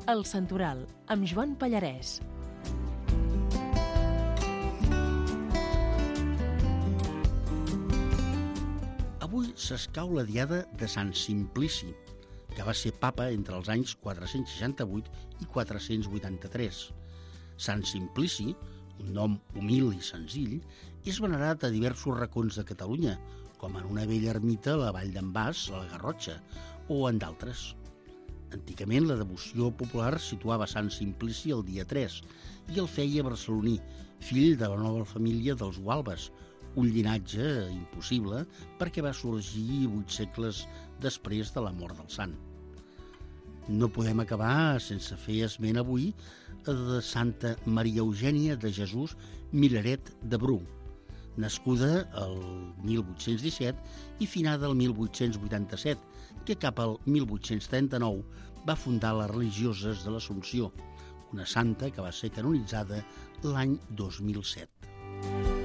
El Santoral, amb Joan Pallarès. Avui s'escau la diada de Sant Simplici, que va ser papa entre els anys 468 i 483. Sant Simplici, un nom humil i senzill, és venerat a diversos racons de Catalunya, com en una vella ermita a la Vall d'en Bas, a la Garrotxa, o en d'altres. Antigament, la devoció popular situava Sant Simplici el dia 3 i el feia barceloní, fill de la nova família dels Gualbes, un llinatge impossible perquè va sorgir 8 segles després de la mort del sant. No podem acabar sense fer esment avui de Santa Maria Eugènia de Jesús Miraret de Bru, nascuda el 1817 i finada el 1887, que cap al 1839 va fundar les Religioses de l'Assumpció, una santa que va ser canonitzada l'any 2007.